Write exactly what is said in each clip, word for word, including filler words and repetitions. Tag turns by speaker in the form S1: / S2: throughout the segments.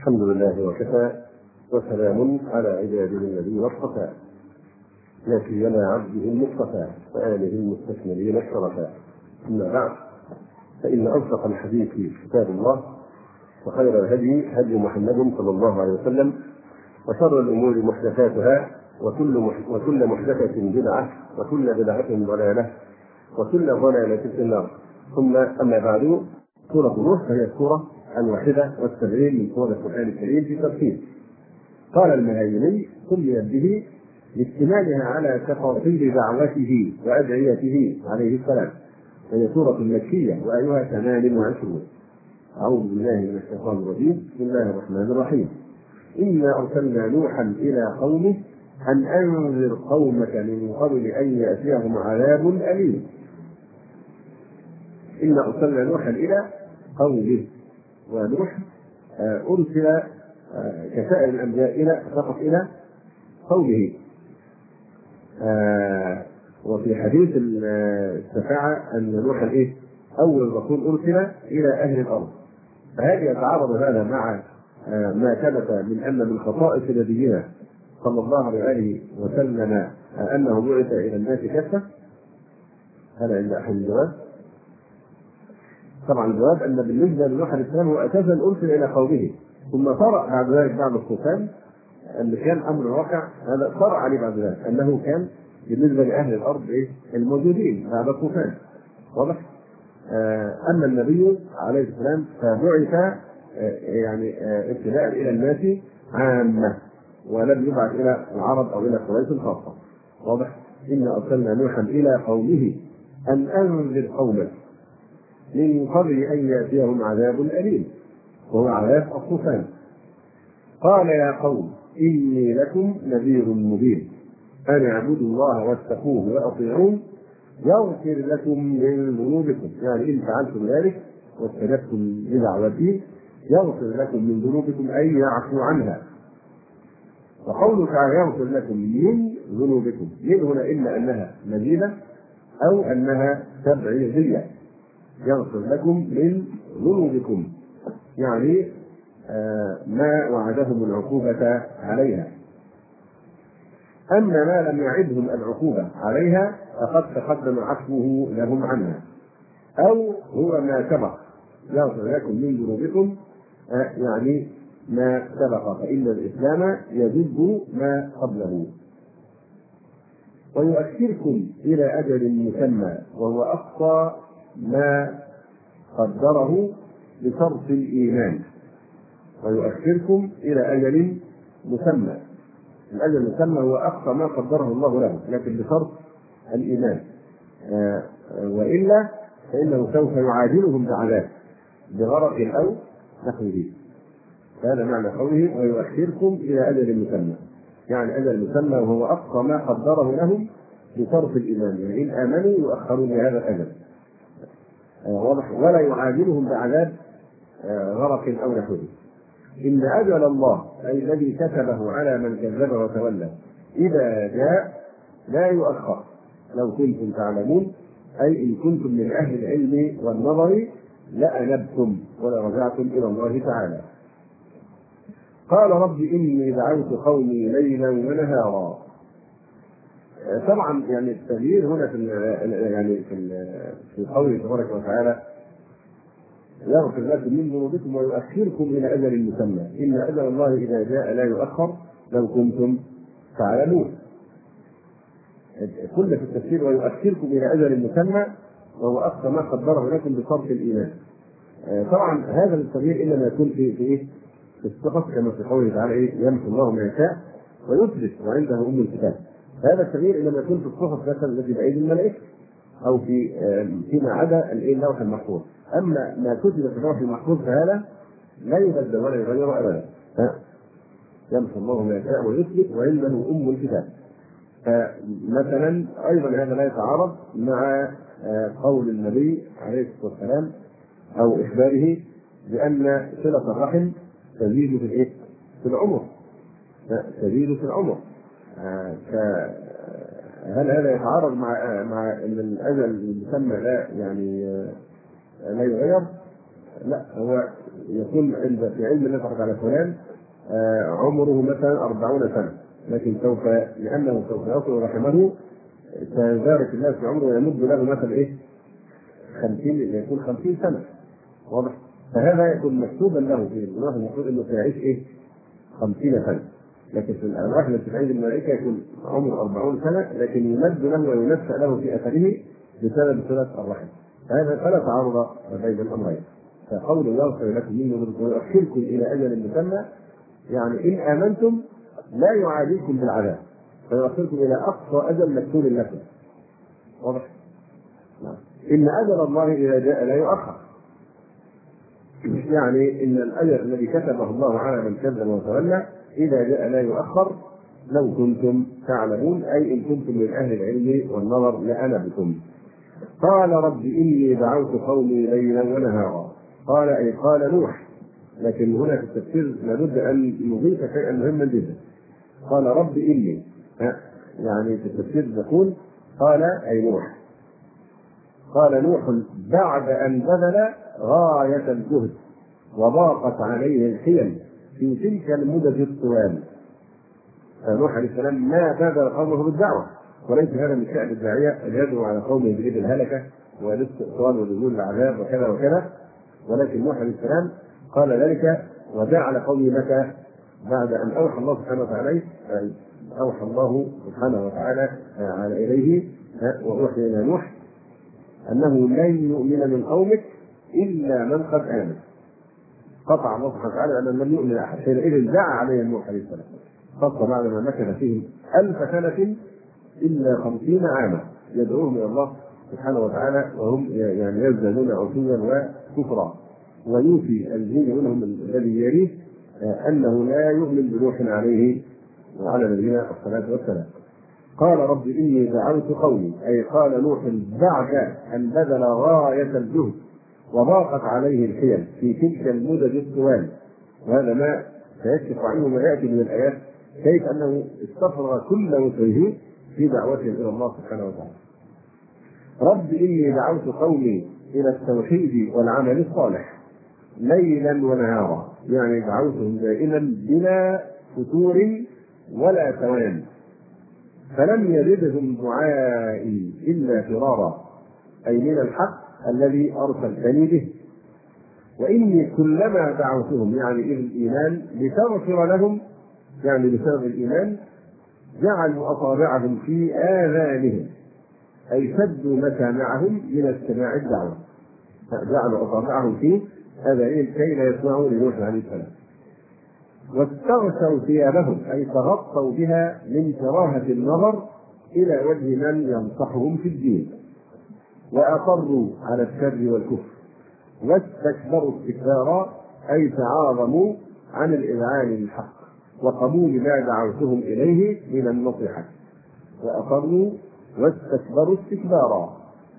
S1: الحمد لله وكفى وسلام على عباده الذين اصطفى لا سيما عبده المصطفى وآله المستكملين الشرفاء. أما بعد، فإن أصدق الحديث كتاب الله، وخير الهدي هدي محمد صلى الله عليه وسلم، وشر الأمور محدثاتها، وكل وكل محدثة بدعة، وكل بدعة ضلالة، وكل ضلالة في النار. ثم أما بعد، سورة نوح هي السورة الواحدة والسبعين من سورة القرآن الكريم في ترتيب. قال المهيمني سميت به لاشتمالها على تفاصيل دعوته وأدعيته عليه السلام، وهي سورة مكية وآيها ثمان وعشرون. أعوذ بالله من الشيطان الرجيم. بسم الله الرحمن الرحيم. إنا أرسلنا نوحا إلى قومه أن أنذر قومك من قبل أن يأتيهم عذاب أليم. إنا أرسلنا نوحا إلى قومه، ونوح أرسل كسائر الأنبياء إلى فقط إلى قومه. وفي حديث الشفاعة أن نوحا إيه؟ أول رسول أرسل إلى أهل الأرض. فهذه يتعارض هذا مع ما ثبت من أن من خصائص نبينا صلى الله عليه وسلم أنه بعث إلى الناس كافة. هذا عند أحد الجواب. طبعا الجواب أن بالنسبة لنوح عليه السلام هو أساسا أرسل إلى قومه، ثم طرأ بعد ذلك بعد الطوفان أن كان أمر واقع. هذا طرأ عليه بعد ذلك أنه كان بالنسبة لأهل الأرض إيه؟ الموجودين بعد الطوفان. واضح؟ أما النبي عليه السلام فبعث يعني ابتداء إلى الناس عامة، ولم يبعث إلى العرب أو إلى قريش خاصة. واضح؟ إنا أرسلنا نوحا إلى قومه أن أنذر قومك من قبل أن يأتيهم عذاب أليم، وهو عذاب الطوفان. قال يا قوم إني لكم نذير مبين أن اعبدوا الله واتقوه وأطيعون يغفر لكم من ذنوبكم. يعني إن فعلتم ذلك واستجبتم لدعوتي يغفر لكم من ذنوبكم أي يعفو عنها. وقوله تعالى يغفر لكم من ذنوبكم، من هنا إما أنها مزيدة أو أنها تبعيضية. يغفر لكم من ذنوبكم يعني آه ما وعدهم العقوبة عليها. أما ما لم يعدهم العقوبة عليها فقد تقدم عفوه لهم عنها، أو هو ما سبق. يغفر لكم من ذنوبكم آه يعني ما سبق، فإن الإسلام يجب ما قبله. ويؤخركم إلى أجل مسمى، وهو أقصى ما قدره بشرط الإيمان. ويؤخركم إلى أجل مسمى، الأجل المسمى هو أقصى ما قدره الله له، لكن بشرط الإيمان، آه وإلا فإنه سوف يعاجلهم بعذاب بغرق أو نحوه. هذا معنى قوله ويؤخركم إلى أجل مسمى، يعني أجل مسمى وهو أقصى ما قدره لهم بشرط الإيمان، يعني إن آمنوا يؤخرون لهذا الأجل. واضح؟ ولا يعاجلهم بعذاب غرق او نحوه. ان اجل الله اي الذي كتبه على من كذب وتولى اذا جاء لا يؤخر لو كنتم تعلمون، اي ان كنتم من اهل العلم والنظر لانبتم ولرجعتم الى الله تعالى. قال رب اني دعوت قومي ليلا ونهارا. طبعا يعني التغيير هنا في يعني في في قوله تبارك وتعالى يغفر لكم من ذنوبكم ويؤخركم الى اجل مسمى، ان اجل الله اذا جاء لا يؤخر لو كنتم تعلمون. كل في التفسير ويؤخركم الى اجل مسمى وهو اقصى ما قدره لكم بشرط الايمان. طبعا هذا التغيير انما يكون في في ايه؟ في الصفات، كما في قوله تعالى ايه؟ يمحو الله ما يشاء ويثبت وعنده ام الكتاب. هذا التغيير انما يكون في الصحف مثلا التي بايدي الملائكه او في فيما عدا اللوح المحفوظ. اما ما كتب في اللوح المحفوظ فهذا لا يبدل ولا يغير ابدا. يمحو الله ما يشاء ويثبت وعنده ام الكتاب. فمثلا ايضا هذا لا يتعارض مع قول النبي عليه الصلاه والسلام او اخباره بان صله الرحم تزيد في الايه؟ في العمر. تزيد في العمر. فهل هذا يتعارض مع مع ان الاجل المسمى لا يعني لا يغير؟ لا، هو يكون عند في علم الله على فلان آه عمره مثلا أربعون سنة، لكن سوف لأنه سوف يصل رحمه سيبارك الله في عمره ويمد له مثلا إيه خمسين، يكون خمسين سنة، واضح؟ فهذا يكون مكتوبا له في الله، المفروض انه سيعيش ايه؟ خمسين سنة، لكن في الارواح التي في عند الملائكة يكون عمره أربعون سنة، لكن يمد له وينشأ له في اثره بسبب صلة الرحم. فهذا فلا تعارض بين الامرين. فقول الله خير لكم منه ويؤخركم الى اجل مسمى، يعني ان امنتم لا يعاديكم بالعذاب، فيؤخركم الى اقصى اجل مكتوب لكم. واضح؟ نعم. ان اجل الله اذا جاء لا يؤخر، يعني ان الاجل الذي كتبه الله على من كذب وتولى اذا جاء لا يؤخر، لو كنتم تعلمون، اي ان كنتم من اهل العلم والنظر لانا بكم. قال رب اني دعوت قومي ليلا ونهارا. قال اي قال نوح، لكن هنا في التفسير لابد ان نضيف شيئا مهما جدا. قال رب اني، يعني في التفسير يقول قال اي نوح، قال نوح بعد ان بذل غاية الجهد وضاقت عليه الحيل في تلك المدد الطوال. فنوح عليه السلام ما بادر قومه بالدعوة، وليس هذا من شأن الداعية أن يدعو على قومه بإيد الهلكة والاستئصال ونزول العذاب وكذا وكذا، ولكن نوح عليه السلام قال ذلك ودعا قومه متى؟ بعد أن أوحى الله سبحانه وتعالى أوحى الله سبحانه وتعالى على إليه وأوحي إلى نوح أنه لن يؤمن من قومك إلا من قد آمن. قطع الله سبحانه وتعالى أن لم يؤمن أحد، حينئذ دعا عليه نوح عليه السلام، خاصة بعد ما مكث فيهم ألف سنة إلا خمسين عاما يدعوهم إلى الله سبحانه وتعالى وهم يعني يزدادون عتوا وكفرا، ويوفي الجيل منهم الذي يليه أنه لا يؤمن بنوح عليه وعلى نبينا الصلاة والسلام. قال رب إني دعوت قومي، أي قال نوح بعد أن بذل غاية الجهد وضاقت عليه الحيل في تلك المدد الطوال، وهذا ما سيكشف عنه ما يأتي من الآيات، كيف أنه استفرغ كل وسعه في دعوته إلى الله سبحانه وتعالى. رب إني دعوت قومي إلى التوحيد والعمل الصالح ليلا ونهارا، يعني دعوتهم دائما بلا فتور ولا توان، فلم يزدهم دعائي إلا فرارا، أي من الحق الذي أرسلتني به. وإني كلما دعوتهم، يعني إلى الإيمان، لتغفر لهم، يعني بسبب الإيمان، جعلوا أصابعهم في آذانهم، أي سدوا مسامعهم من استماع الدعوة، جعلوا أصابعهم في آذانهم كي لا يسمعوا لنوح عليه السلام. واستغشوا ثيابهم، أي تغطوا بها من كراهة النظر إلى وجه من ينصحهم في الدين، وأصروا على الشر والكفر، واستكبروا استكبارا، أي تعاظموا عن الإذعان للحق وقبول ما دعوتهم إليه من النصيحة، وأصروا واستكبروا استكبارا.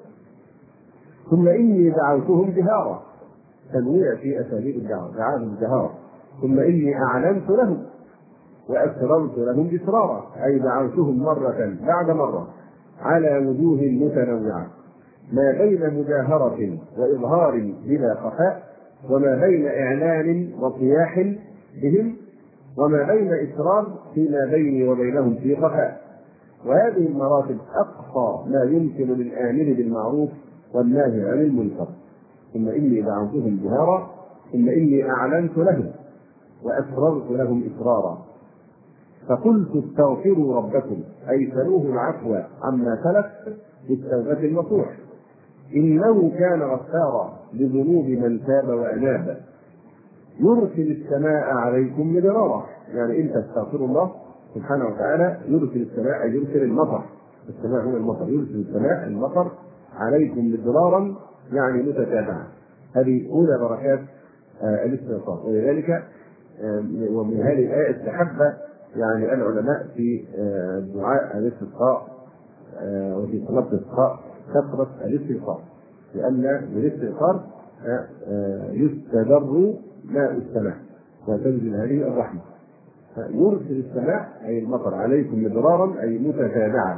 S1: ثم إني دعوتهم جهارا، تنويع في أساليب الدعوة، دعاهم جهارا. ثم إني أعلنت لهم وأسررت لهم إسرارا، أي دعوتهم مرة بعد مرة على وجوه متنوعة، ما بين مجاهرة وإظهار بلا خفاء، وما بين إعلان وصياح بهم، وما بين إسرار فيما بيني وبينهم في خفاء. وهذه المراتب أقصى ما يمكن للآمر بالمعروف والناهي عن المنكر. ثم إني دعوتهم جهارا، ثم إني أعلنت لهم وأسررت لهم إسرارا. فقلت استغفروا ربكم، أي سلوه العفو عما سلف بالتوبة النصوح، إنه كان غفارا لذنوب من تاب وأناب، يرسل السماء عليكم مدرارا، يعني إن تستغفروا الله سبحانه وتعالى يرسل السماء، يرسل المطر، السماء هو المطر، يرسل السماء المطر عليكم مدرارا، يعني متتابعة. هذه أولى بركات آه الاستغفار. ولذلك آه ومن هذه الآية استحب يعني العلماء في آه دعاء الاستسقاء آه وفي صلاة الاستسقاء كثرة الاستغفار، لأن بالاستغفار آه آه يستدر ماء السماء وتنزل هذه الرحمة. يرسل السماء أي المطر عليكم مدرارا، أي متتابعة،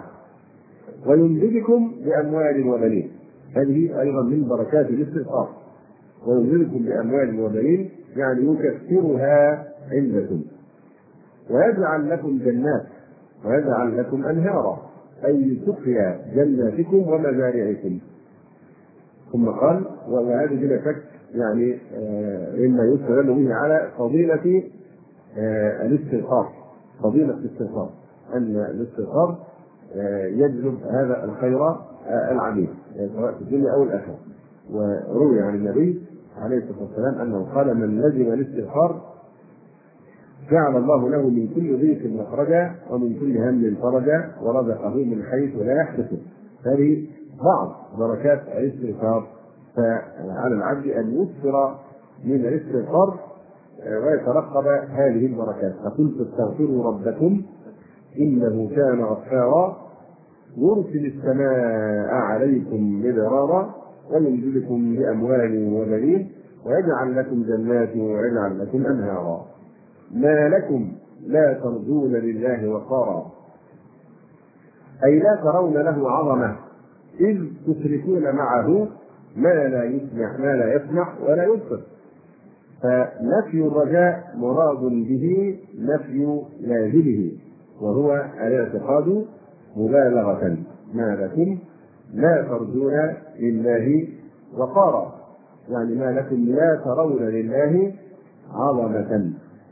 S1: ويمددكم بأموال وبنين، هذه أيضا من بركات الاستغفار. ويمددكم بأموال وبنين، يعني يكثرها عندكم، ويجعل لكم جنات ويجعل لكم أنهارا، أي سقيا جناتكم ومزارعكم. ثم قال: وهذا بلا شك يعني مما يستدل به على فضيلة الاستغفار، فضيلة الاستغفار، أن الاستغفار يجلب هذا الخير العميم سواء في الدنيا أو الآخرة. وروي عن النبي عليه الصلاة والسلام أنه قال: من لزم الاستغفار جعل الله له من كل ضيق مخرجا ومن كل هم فرجا ورزقه من حيث لا يحتسب. هذه بعض بركات الاستغفار، فعلى العبد أن يكثر من الاستغفار ويترقب هذه البركات. فقلت: استغفروا ربكم إنه كان غفارا يرسل السماء عليكم مدرارا ويمددكم بأموال وبنين ويجعل لكم جنات ويجعل لكم أنهارا. ما لكم لا ترجون لله وقارا، أي لا ترون له عظمة إذ تشركون معه ما لا يسمع ما لا يسمع ولا يبصر. فنفي الرجاء مراد به نفي لازمه، وهو الاعتقاد مبالغة. ما لكم لا ترجون لله وقارا، يعني ما لكم لا ترون لله عظمة.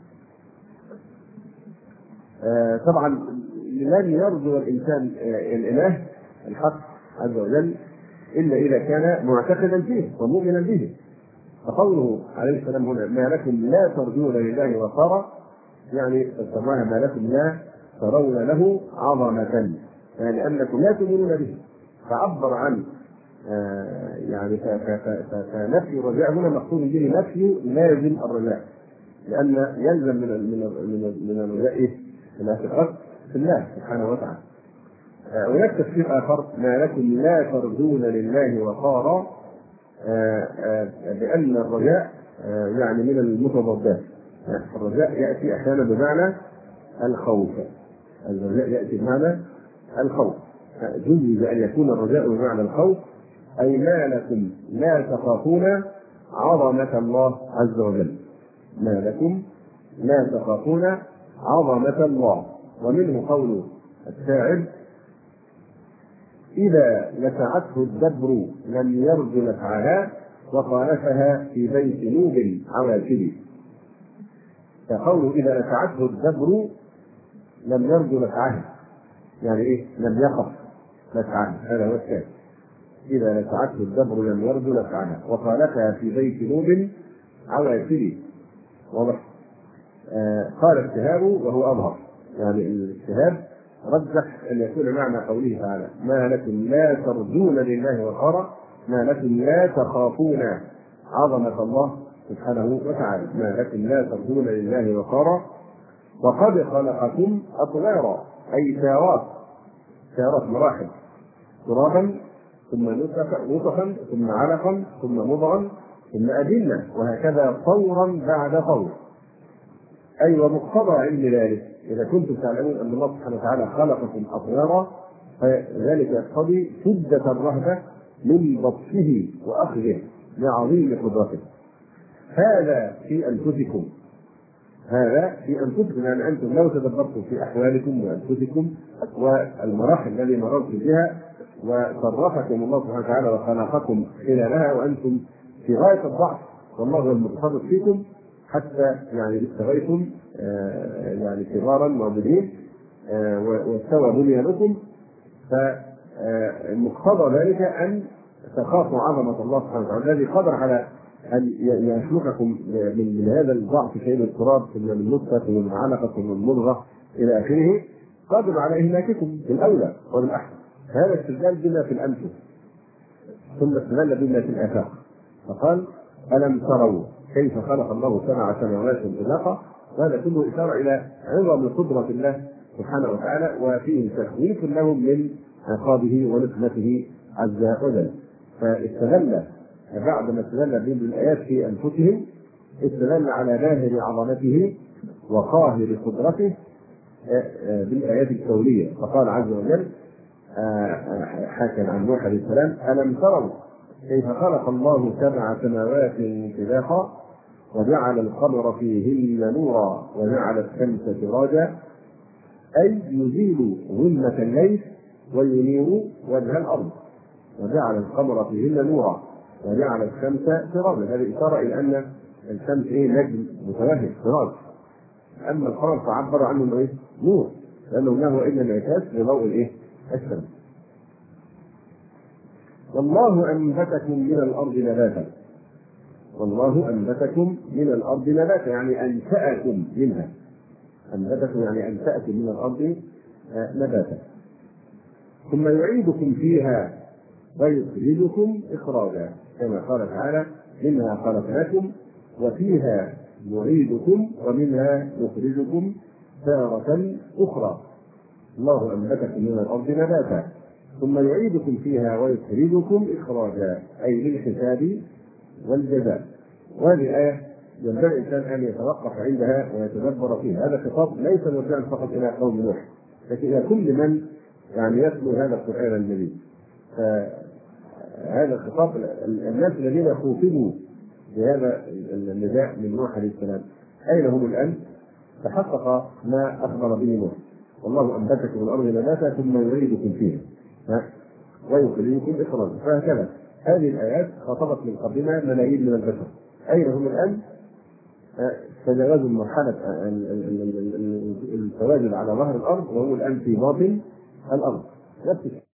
S1: آه طبعا لن يرجو الإنسان آه الإله الحق عز وجل إلا إذا كان معتقدا فيه ومؤمنا به. فقوله عليه السلام هنا: ما لكم لا ترجون لله وقارا، يعني تسمعها ما لكم لا ترون له عظمة، يعني أنكم لا تؤمنون به. فعبر عن آه يعني فنفي الرجاء هنا مقصود به نفي لازم الرجاء، لأن يلزم من من من الرجاء الاعتقاد في الله سبحانه وتعالى. هناك آه تفسير آخر: ما لكم لا ترجون لله وقارا، آه آه بأن الرجاء آه يعني من المتضادات. الرجاء يأتي أحيانا بمعنى الخوف، الرجاء يأتي بمعنى الخوف، جزء أن يكون الرجاء بمعنى الخوف، أي ما لكم لا تخافون عظمة الله عز وجل، ما لكم لا تخافون عظمة الله. ومنه قول الشاعر: إذا لسعته الدبر لم يرج نفعها وخالفها في بيت نوب عواشر. فقوله إذا لسعته الدبر لم يرج نفعها، يعني إيه؟ لم يخف نفعها، هذا هو الشاهد. إذا لسعته الدبر لم يرج نفعها وخالفها في بيت نوب عواشر. واضح؟ آه قال الشهاب وهو أظهر، يعني الشهاب رجح أن يكون معنى قوله تعالى: ما لكم لا ترجون لله وقارا، ما لكم لا تخافون عظمة الله سبحانه وتعالى، ما لكم لا ترجون لله وقارا وقد خلقكم أطوارا، أي سيارات، سيارات مراحل، ترابا ثم نطفا ثم علقا ثم مضغا ثم أجنة، وهكذا طورا بعد طور. أي ومقتضى علم ذلك إذا كنتم تعلمون أن الله سبحانه وتعالى خلقكم أطوارا، فذلك يقتضي شدة الرهبة من بطشه وأخذه لعظيم قدرته. هذا في أنفسكم، هذا في أنفسكم، يعني أنتم لو تدبرتم في أحوالكم وأنفسكم والمراحل التي مررتم بها وصرفكم الله سبحانه وتعالى وخلقكم خلالها وأنتم في غاية الضعف، والله هو المتصرف فيكم حتى يعني استغيثم آه يعني كبارا موجودين آه واستوى بنيانكم. فمقتضى ذلك أن تخافوا عظمة الله سبحانه وتعالى الذي قدر على أن يخلقكم من, من هذا الضعف شيء من التراب ثم من نطفة ثم من علقة ثم من مضغة إلى آخره، قادر على إهلاككم بالأولى وبالأحسن. هذا استدلال بما في الأنفس ثم استدل بما في الآفاق، فقال: ألم تروا كيف خلق الله سبع سماوات طباقا. هذا كله إشارة إلى عظم قدرة الله سبحانه وتعالى، وفيه تخويف لهم من عقابه ونقمته عز وجل. فاستدل بعد ما استدل بالآيات في أنفسهم استدل على ظاهر عظمته وقاهر قدرته بالآيات الكونية، فقال عز وجل حاكى عن نوح عليه السلام: ألم تروا كيف خلق الله سبع سماوات طباقا وجعل القمر فيهن نورا وجعل الشمس سراجا، أي يزيل ظلمة الليل وينير وجه الأرض، وجعل القمر فيهن نورا وجعل الشمس سراجا. هذه إشارة إلى أن الشمس إيه؟ نجم متوهج سراج، أما القمر فعبر عنه إنه إيه؟ نور، لأنه له إلا انعكاس لضوء الإيه؟ الشمس. والله أنبتكم من الأرض نباتا، والله أنبتكم من الأرض نباتا يعني أنشأكم منها، أنبتكم يعني أنشأكم من الأرض نباتا، ثم يعيدكم فيها ويخرجكم إخراجا، كما قال تعالى: منها خلقناكم وفيها نعيدكم ومنها نخرجكم تارة أخرى. الله أنبتكم من الأرض نباتا ثم يعيدكم فيها ويخرجكم إخراجا، أي للحساب والجزاء. وهذه الآية ينبغي الإنسان أن يتوقف عندها ويتدبر فيها. هذا خطاب ليس موجها فقط إلى قوم نوح، لكن إلى كل من يعني يتلو هذا القرآن الجديد. فهذا الخطاب الناس الذين خوفوا بهذا النداء من نوح عليه السلام أين هم الآن؟ تحقق ما أخبر به نوح: والله أنبتكم من الأرض نباتا ثم يعيدكم فيها ويخرجكم إخراجا. فهكذا هذه الآيات خاطبت من قبلنا ملايين من البشر. أين هم الآن؟ تجاوزوا مرحلة التواجد على ظهر الأرض وهم الآن في باطن الأرض. نفس